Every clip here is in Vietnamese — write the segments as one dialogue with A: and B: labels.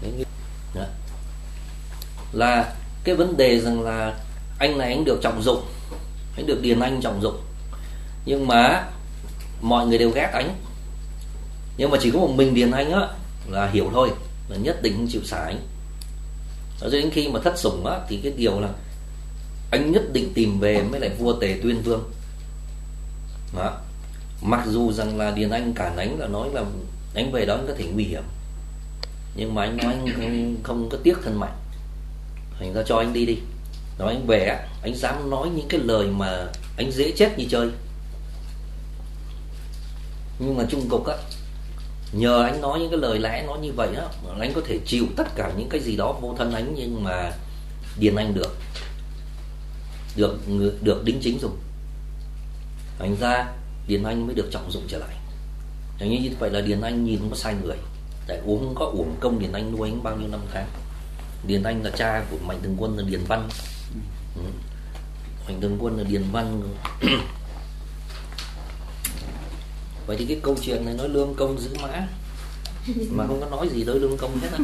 A: Đó. Là cái vấn đề rằng là anh này anh được trọng dụng, anh được Điền Anh trọng dụng, nhưng mà mọi người đều ghét anh, nhưng mà chỉ có một mình Điền Anh á là hiểu thôi, là nhất định không chịu xả anh. Cho đến khi mà thất sủng á thì cái điều là anh nhất định tìm về mới lại vua Tề Tuyên Vương. Đó. Mặc dù rằng là Điền Anh cản anh, là nói là anh về đó anh có thể nguy hiểm, nhưng mà anh nói anh không có tiếc thân mạnh, thành ra cho anh đi. Nói anh về á, anh dám nói những cái lời mà anh dễ chết như chơi. Nhưng mà chung cục á, nhờ anh nói những cái lời lẽ nói như vậy á, anh có thể chịu tất cả những cái gì đó vô thân anh, nhưng mà Điền Anh được đính chính dùng, thành ra Điền Anh mới được trọng dụng trở lại. Thành như vậy là Điền Anh nhìn không có sai người, tại không có uổng công Điền Anh nuôi anh bao nhiêu năm tháng. Điền Anh là cha của Mạnh Thường Quân là Điền Văn. Mạnh Thường Quân là Điền Văn. Vậy thì cái câu chuyện này nói lương công giữ mã mà không có nói gì tới lương công hết á.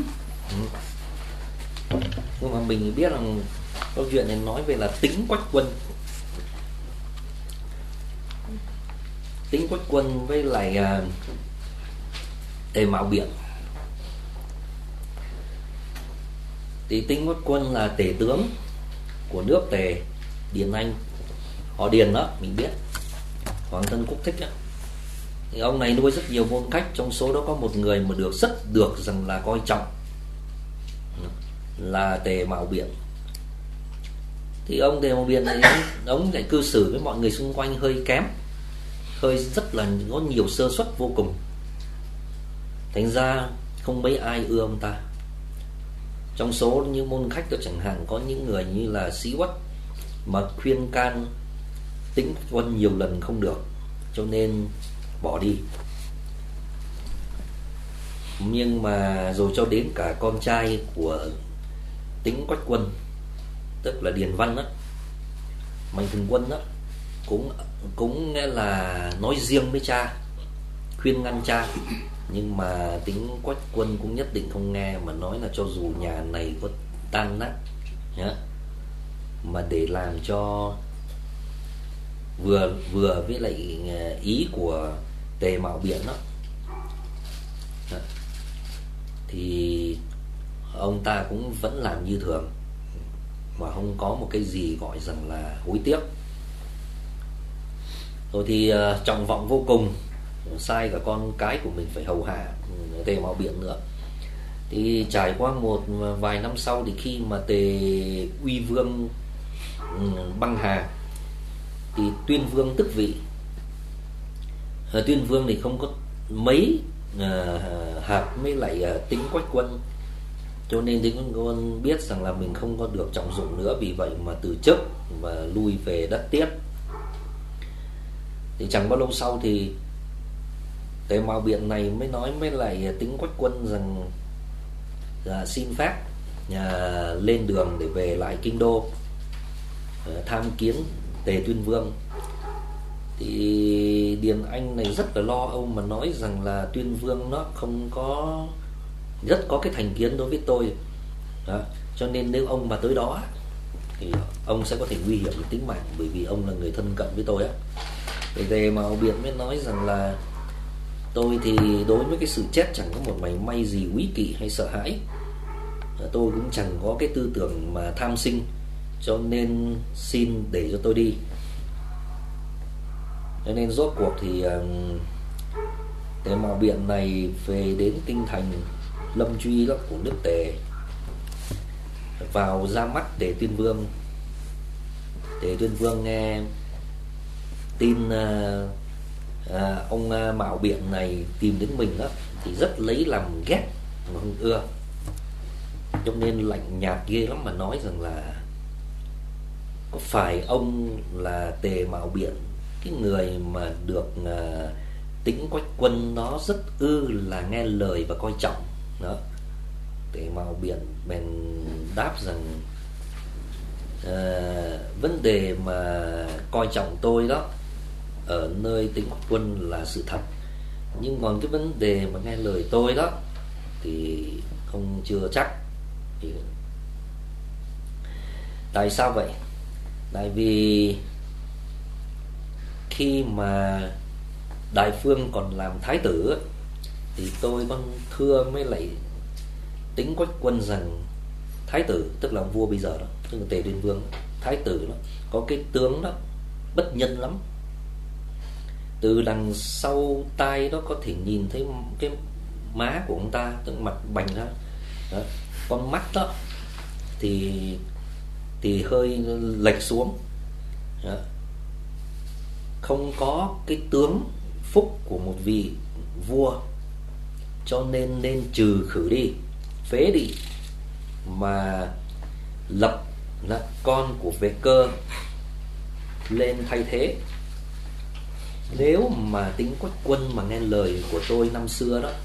A: Nhưng mà mình biết rằng câu chuyện này nói về là tính Quách Quân. Tính Quách Quân với lại Tề Mạo Biện. Thì Tính Quách Quân là tể tướng của nước Tề, Điền Anh, họ Điền đó, mình biết, Hoàng Tân Quốc Thích đó. Thì ông này nuôi rất nhiều môn khách, trong số đó có một người mà rất được rằng là coi trọng là Tề Mạo Biện. Thì ông Tề Mạo Biện này ông lại cư xử với mọi người xung quanh hơi kém, hơi rất là có nhiều sơ suất vô cùng, thành ra không mấy ai ưa ông ta. Trong số những môn khách đó chẳng hạn, có những người như là Sĩ Uất mà khuyên can Tính Quân nhiều lần không được, cho nên bỏ đi. Nhưng mà rồi cho đến cả con trai của Tính Quách Quân, tức là Điền Văn đó, Mạnh Thường Quân đó, cũng nghe là nói riêng với cha, khuyên ngăn cha, nhưng mà Tính Quách Quân cũng nhất định không nghe, mà nói là cho dù nhà này có tan nát nhá, mà để làm cho vừa với lại ý của Tề Mạo Biện đó, thì ông ta cũng vẫn làm như thường, mà không có một cái gì gọi rằng là hối tiếc. Rồi thì trọng vọng vô cùng, sai cả con cái của mình phải hầu hạ Tề Mạo Biện nữa. Thì trải qua một vài năm sau, thì khi mà Tề Uy Vương băng hà, thì Tuyên Vương tức vị. Tuyên Vương thì không có mấy hợp với lại Tính Quách Quân, cho nên Tính Quách Quân biết rằng là mình không có được trọng dụng nữa, vì vậy mà từ chức và lui về đất Tiết. Thì chẳng bao lâu sau thì Tề Mạo Biện này mới nói với lại Tính Quách Quân rằng là xin phép lên đường để về lại kinh đô tham kiến Tề Tuyên Vương. Thì Điền Anh này rất là lo âu, mà nói rằng là Tuyên Vương nó không có, rất có cái thành kiến đối với tôi đó, cho nên nếu ông mà tới đó thì ông sẽ có thể nguy hiểm đến tính mạng, bởi vì ông là người thân cận với tôi á. Thì Tề Mạo Biện mới nói rằng là tôi thì đối với cái sự chết chẳng có một mảy may gì úy kỵ hay sợ hãi, tôi cũng chẳng có cái tư tưởng mà tham sinh, cho nên xin để cho tôi đi. Cho nên rốt cuộc thì Tề Mạo Biện này về đến kinh thành Lâm Truy đó của nước Tề, vào ra mắt Tề Tuyên Vương. Tề Tuyên Vương nghe tin ông Mạo Biện này tìm đến mình đó, thì rất lấy làm ghét mà không ưa, cho nên lạnh nhạt ghê lắm, mà nói rằng là có phải ông là Tề Mạo Biện, cái người mà được Tính Quách Quân nó rất là nghe lời và coi trọng đó. Tề Mạo Biện bèn đáp rằng vấn đề mà coi trọng tôi đó ở nơi Tính Quách Quân là sự thật, nhưng còn cái vấn đề mà nghe lời tôi đó thì không chưa chắc. Thì tại sao vậy? Tại vì khi mà Đại Phương còn làm thái tử thì tôi còn thưa mới lại Tính Quách Quân rằng thái tử tức là vua bây giờ đó, tức là Tề Tuyên Vương, thái tử đó có cái tướng đó bất nhân lắm. Từ đằng sau tai đó có thể nhìn thấy cái má của ông ta, tức mặt bành ra đó. Con mắt đó thì hơi lệch xuống đó. Không có cái tướng phúc của một vị vua, cho nên trừ khử đi, phế đi, mà lập là con của Vệ Cơ lên thay thế. Nếu mà Tính Quách Quân mà nghe lời của tôi năm xưa đó,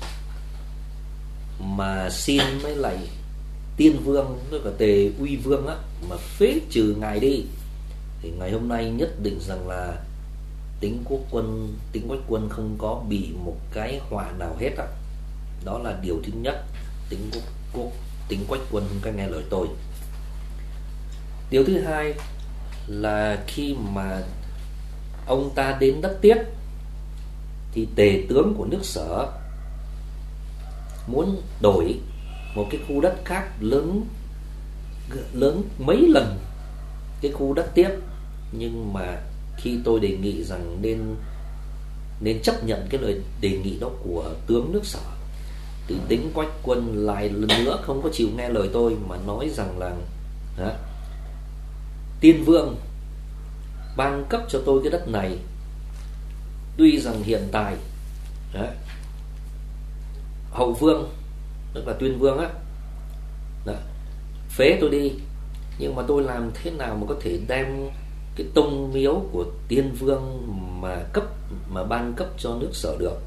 A: mà xin với lại Tiên Vương với cả Tề Uy Vương á, mà phế trừ ngài đi, thì ngày hôm nay nhất định rằng là Tính Quách Quân không có bị một cái họa nào hết á. Đó là điều thứ nhất. Tính Quách Quân không có nghe lời tôi. Điều thứ hai là khi mà ông ta đến đất Tiết thì tể tướng của nước Sở muốn đổi một cái khu đất khác lớn mấy lần cái khu đất Tiết, nhưng mà khi tôi đề nghị rằng nên chấp nhận cái lời đề nghị đó của tướng nước Sở, thì Tính Quách Quân lại lần nữa không có chịu nghe lời tôi, mà nói rằng là Tiên Vương ban cấp cho tôi cái đất này, tuy rằng hiện tại Hậu Vương tức là Tuyên Vương phế tôi đi, nhưng mà tôi làm thế nào mà có thể đem cái tông miếu của Tiên Vương mà ban cấp cho nước Sở được.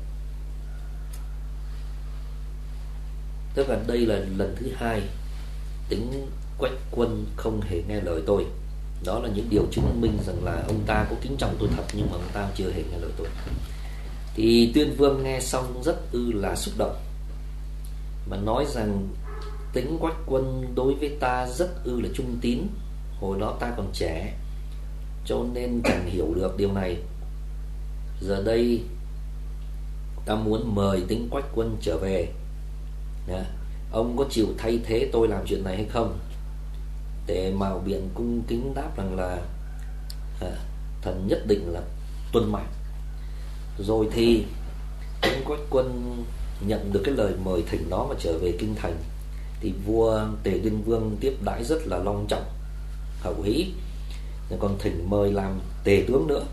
A: Tức là đây là lần thứ hai Tính Quách Quân không hề nghe lời tôi. Đó là những điều chứng minh rằng là ông ta có kính trọng tôi thật, nhưng mà ông ta chưa hề nghe lời tôi. Thì Tuyên Vương nghe xong rất là xúc động, mà nói rằng Tính Quách Quân đối với ta rất là trung tín. Hồi đó ta còn trẻ, cho nên chẳng hiểu được điều này. Giờ đây ta muốn mời Tính Quách Quân trở về. Ông có chịu thay thế tôi làm chuyện này hay không? Để Mạo Biện cung kính đáp rằng là thần nhất định là tuân mệnh. Rồi thì Tính Quách Quân nhận được cái lời mời thỉnh đó mà trở về kinh thành, thì vua Tề Tuyên Vương tiếp đãi rất là long trọng, hậu hĩ, còn thỉnh mời làm tề tướng nữa.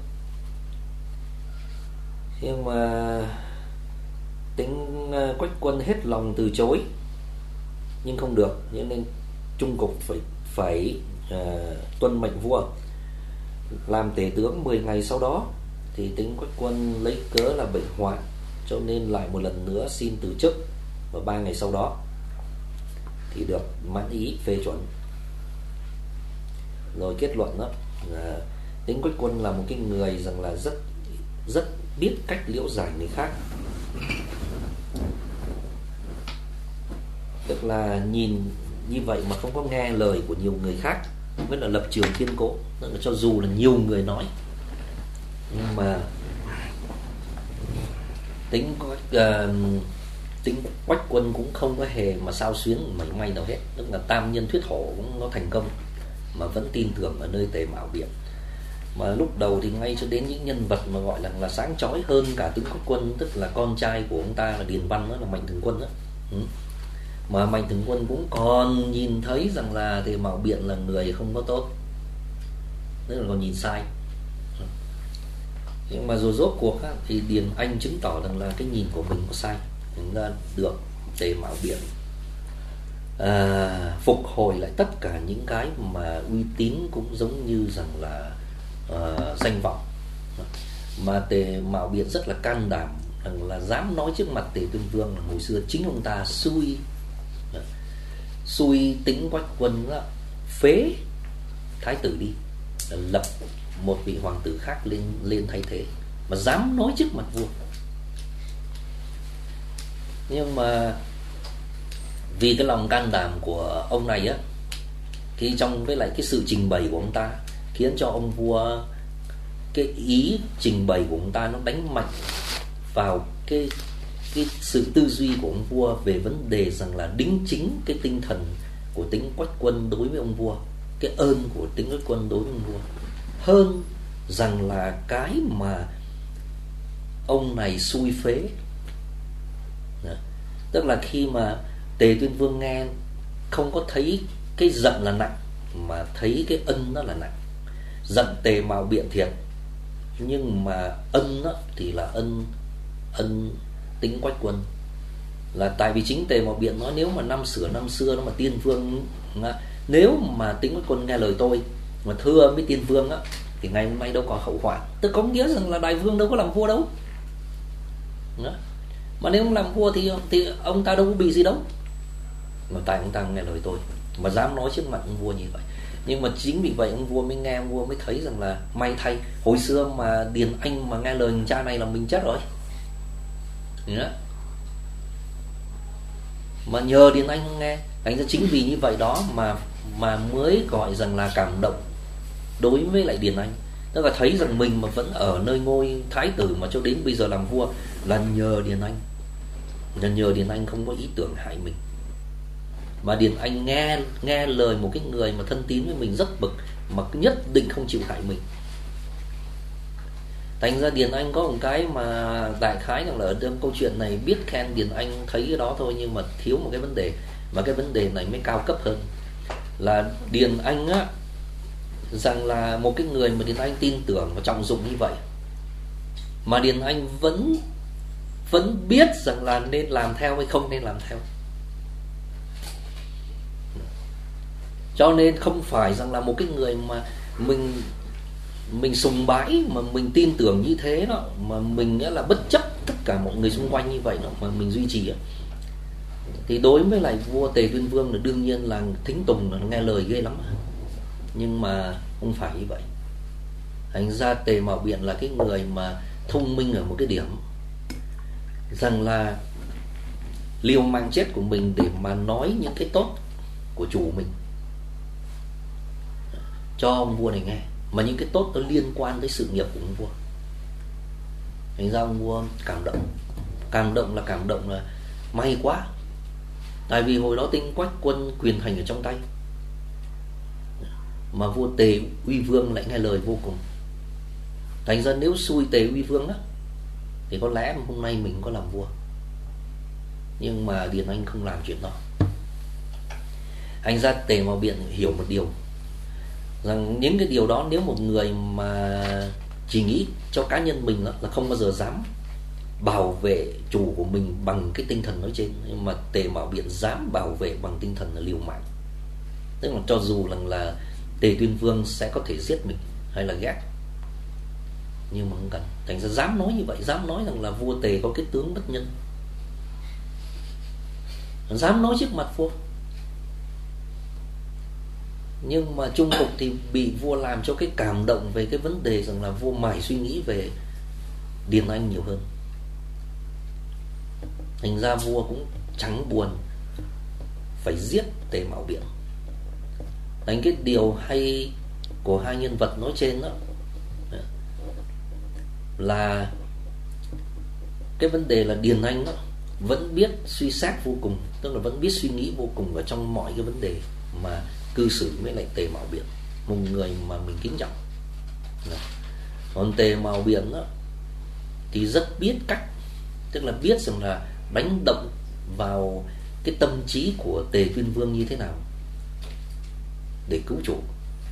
A: Nhưng mà Tính Quách Quân hết lòng từ chối, nhưng không được, cho nên trung cục phải tuân mệnh vua làm tể tướng. 10 ngày sau đó thì Tính Quách Quân lấy cớ là bệnh hoạn, cho nên lại một lần nữa xin từ chức, và 3 ngày sau đó thì được mãn ý phê chuẩn. Rồi kết luận đó là Tính Quách Quân là một cái người rằng là rất biết cách liễu giải người khác. Tức là nhìn như vậy mà không có nghe lời của nhiều người khác, với là lập trường kiên cố. Tức là cho dù là nhiều người nói, nhưng mà Tính Quách Quân cũng không có hề mà sao xuyến mảy may nào hết. Tức là tam nhân thuyết hổ cũng nó thành công, mà vẫn tin tưởng ở nơi Tề Mạo Biện. Mà lúc đầu thì ngay cho đến những nhân vật mà gọi là sáng chói hơn cả Tính Quách Quân, tức là con trai của ông ta là Điền Văn, đó là Mạnh Thường Quân đó. Mà Mạnh Thường Quân cũng còn nhìn thấy rằng là Tề Mạo Biện là người không có tốt, tức là còn nhìn sai. Nhưng mà rồi rốt cuộc á, thì Điền Anh chứng tỏ rằng là cái nhìn của mình có sai, thành ra được Tề Mạo Biện phục hồi lại tất cả những cái mà uy tín, cũng giống như rằng là danh vọng. Mà Tề Mạo Biện rất là can đảm, rằng là dám nói trước mặt Tề Tuyên Vương là hồi xưa chính ông ta xui Tính Quách Quân đó, phế thái tử đi, lập một vị hoàng tử khác lên thay thế, mà dám nói trước mặt vua. Nhưng mà Vì cái lòng can đảm của ông này á, thì trong với lại cái sự trình bày của ông ta khiến cho ông vua, cái ý trình bày của ông ta nó đánh mạnh vào cái sự tư duy của ông vua về vấn đề rằng là đính chính cái tinh thần của Tính Quách Quân đối với ông vua, cái ơn của Tính Quách Quân đối với ông vua, hơn rằng là cái mà ông này xui phế. Tức là khi mà Tề Tuyên Vương nghe không có thấy cái giận là nặng, mà thấy cái ân đó là nặng. Giận Tề Mạo Biện thiệt, nhưng mà ân đó thì là ân Tính Quách Quân. Là tại vì chính Tề Mạo Biện nói nếu mà năm xưa nó mà Tiên Vương, nếu mà Tính Quách Quân nghe lời tôi mà thưa với Tiên Vương á, thì ngày hôm nay đâu có hậu họa. Tức có nghĩa rằng là Đại Vương đâu có làm vua đâu. Đó. Mà nếu không làm vua thì ông ta đâu có bị gì đâu. Mà tại ông ta nghe lời tôi mà dám nói trước mặt ông vua như vậy. Nhưng mà chính vì vậy ông vua mới nghe, ông vua mới thấy rằng là may thay, hồi xưa mà Điền Anh mà nghe lời cha này là mình chết rồi. Đó. Mà nhờ Điền Anh không nghe, thành ra chính vì như vậy đó mà mới gọi rằng là cảm động đối với lại Điền Anh. Tức là thấy rằng mình mà vẫn ở nơi ngôi thái tử mà cho đến bây giờ làm vua là nhờ Điền Anh. Là nhờ Điền Anh không có ý tưởng hại mình. Mà Điền Anh nghe lời một cái người mà thân tín với mình rất bực, mà nhất định không chịu hại mình. Thành ra Điền Anh có một cái mà đại khái rằng là ở trong câu chuyện này biết khen Điền Anh thấy cái đó thôi, nhưng mà thiếu một cái vấn đề, mà cái vấn đề này mới cao cấp hơn. Là Điền Anh á, rằng là một cái người mà Điền Anh tin tưởng và trọng dụng như vậy, mà Điền Anh vẫn biết rằng là nên làm theo hay không nên làm theo. Cho nên không phải rằng là một cái người mà mình sùng bái, mà mình tin tưởng như thế đó, mà mình là bất chấp tất cả mọi người xung quanh như vậy đó, mà mình duy trì. Thì đối với lại vua Tề Tuyên Vương là đương nhiên là thính tùng, là nghe lời ghê lắm. Nhưng mà không phải như vậy. Thành ra Tề Mạo Biện là cái người mà thông minh ở một cái điểm, rằng là liều mạng chết của mình để mà nói những cái tốt của chủ mình cho ông vua này nghe, mà những cái tốt nó liên quan tới sự nghiệp của ông vua. Thành ra ông vua cảm động. Cảm động là may quá. Tại vì hồi đó Tính Quách Quân quyền hành ở trong tay, mà vua Tề Uy Vương lại nghe lời vô cùng. Thành ra nếu xui Tề Uy Vương đó thì có lẽ hôm nay mình có làm vua. Nhưng mà Điền Anh không làm chuyện đó. Thành ra Tề Mạo Biện hiểu một điều, rằng những cái điều đó nếu một người mà chỉ nghĩ cho cá nhân mình đó, là không bao giờ dám bảo vệ chủ của mình bằng cái tinh thần nói trên. Nhưng mà Tề Mạo Biện dám bảo vệ bằng tinh thần là liều mạng. Tức là cho dù là Tề Tuyên Vương sẽ có thể giết mình hay là ghét, nhưng mà không cần. Thành ra dám nói như vậy, dám nói rằng là vua Tề có cái tướng bất nhân, dám nói trước mặt vua. Nhưng mà chung cục thì bị vua làm cho cái cảm động về cái vấn đề rằng là vua mải suy nghĩ về Điền Anh nhiều hơn. Thành ra vua cũng chẳng buồn phải giết Tề Mạo Biện. Thành cái điều hay của hai nhân vật nói trên đó là cái vấn đề là Điền Anh đó vẫn biết suy xét vô cùng, tức là vẫn biết suy nghĩ vô cùng ở trong mọi cái vấn đề mà cư xử với lại Tề Mạo Biện, một người mà mình kính trọng. Còn Tề Mạo Biện đó thì rất biết cách, tức là biết rằng là đánh động vào cái tâm trí của Tề Tuyên Vương như thế nào để cứu chủ,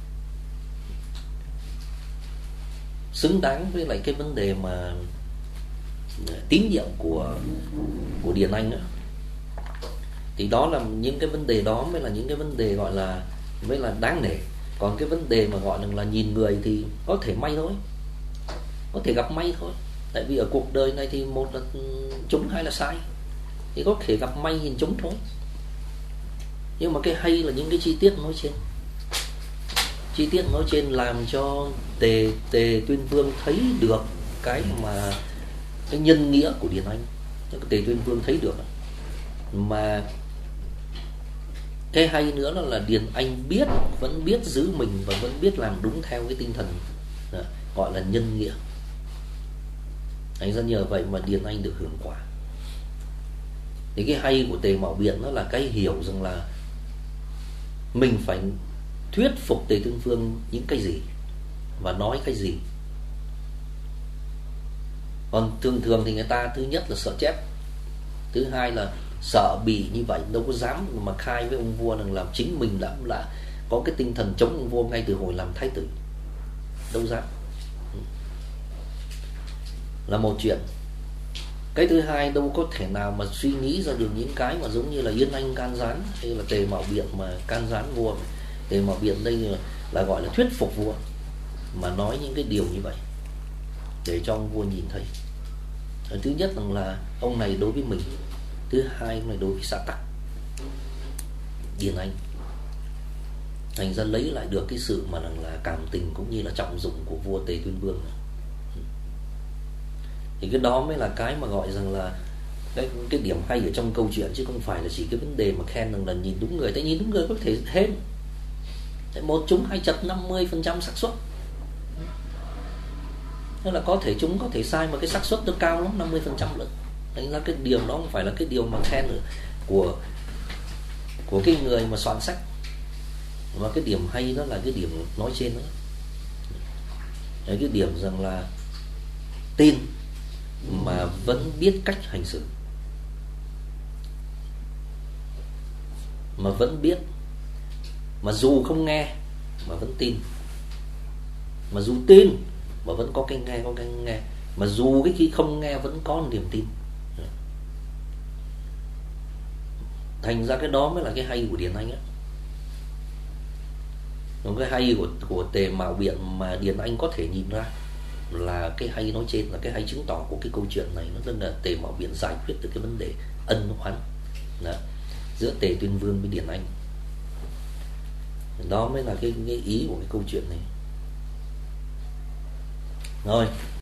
A: xứng đáng với lại cái vấn đề mà tín nhiệm của Điền Anh nữa. Thì đó là những cái vấn đề đó mới là những cái vấn đề gọi là mới là đáng nể. Còn cái vấn đề mà gọi là nhìn người thì có thể may thôi, có thể gặp may thôi. Tại vì ở cuộc đời này thì một là trúng hai là sai, thì có thể gặp may nhìn trúng thôi. Nhưng mà cái hay là những cái chi tiết nói trên. Chi tiết nói trên làm cho Tề Tuyên Vương thấy được cái mà cái nhân nghĩa của Điền Anh. Tề Tuyên Vương thấy được, mà Cái hay nữa là Điền Anh vẫn biết giữ mình và vẫn biết làm đúng theo cái tinh thần gọi là nhân nghĩa. Thành ra nhờ vậy mà Điền Anh được hưởng quả. Thì cái hay của Tề Mạo Biện đó là cái hiểu rằng là mình phải thuyết phục Tề Tương Phương những cái gì và nói cái gì. Còn thường thì người ta thứ nhất là sợ chép, thứ hai là sợ bị như vậy, đâu có dám mà khai với ông vua rằng là chính mình đã có cái tinh thần chống ông vua ngay từ hồi làm thái tử, đâu dám, là một chuyện. Cái thứ hai, đâu có thể nào mà suy nghĩ ra được những cái mà giống như là Yên Anh can gián hay là Tề Mạo Biện mà can gián vua. Tề Mạo Biện đây là gọi là thuyết phục vua, mà nói những cái điều như vậy để cho ông vua nhìn thấy. Thứ nhất là ông này đối với mình, thứ hai ông này đối với xã tắc Điền Anh. Thành ra lấy lại được cái sự mà là cảm tình cũng như là trọng dụng của vua Tề Tuyên Vương. Thì cái đó mới là cái mà gọi rằng là cái điểm hay ở trong câu chuyện, chứ không phải là chỉ cái vấn đề mà khen rằng là nhìn đúng người. Tại nhìn đúng người có thể thêm một trúng hai chật 50% xác suất, nên là có thể trúng có thể sai mà cái xác suất nó cao lắm, 50% lận. Thành ra cái điều đó không phải là cái điều mà khen của cái người mà soạn sách, mà cái điểm hay đó là cái điểm nói trên đó. Đấy, cái điểm rằng là tin mà vẫn biết cách hành xử, mà vẫn biết, mà dù không nghe mà vẫn tin, mà dù tin mà vẫn có cái nghe, mà dù cái khi không nghe vẫn có một niềm tin. Thành ra cái đó mới là cái hay của Điền Anh á. Còn cái hay của Tề Mạo Biện mà Điền Anh có thể nhìn ra là cái hay nói trên, là cái hay chứng tỏ của cái câu chuyện này, nó rất là Tề Mạo Biện giải quyết được cái vấn đề ân oán đó, giữa Tề Tuyên Vương với Điền Anh. Đó mới là cái ý của cái câu chuyện này. Rồi